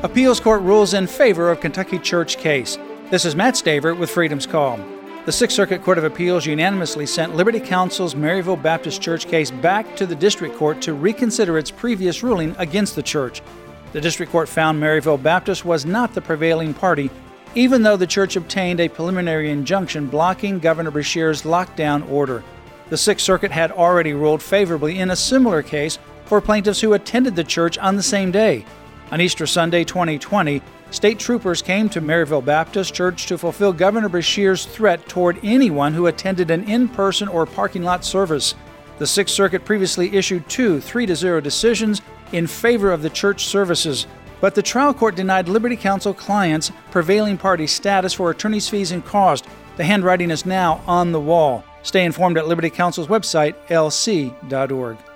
Appeals Court rules in favor of Kentucky Church case. This is Matt Staver with Freedom's Call. The Sixth Circuit Court of Appeals unanimously sent Liberty Counsel's Maryville Baptist Church case back to the District Court to reconsider its previous ruling against the church. The District Court found Maryville Baptist was not the prevailing party, even though the church obtained a preliminary injunction blocking Governor Beshear's lockdown order. The Sixth Circuit had already ruled favorably in a similar case for plaintiffs who attended the church on the same day. On Easter Sunday 2020, state troopers came to Maryville Baptist Church to fulfill Governor Beshear's threat toward anyone who attended an in-person or parking lot service. The Sixth Circuit previously issued two 3-0 decisions in favor of the church services, but the trial court denied Liberty Counsel clients prevailing party status for attorney's fees and cost. The handwriting is now on the wall. Stay informed at Liberty Counsel's website, lc.org.